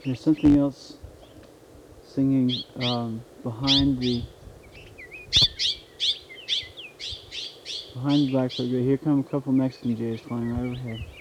There's something else singing behind the blackbird. Here come a couple Mexican jays flying right overhead.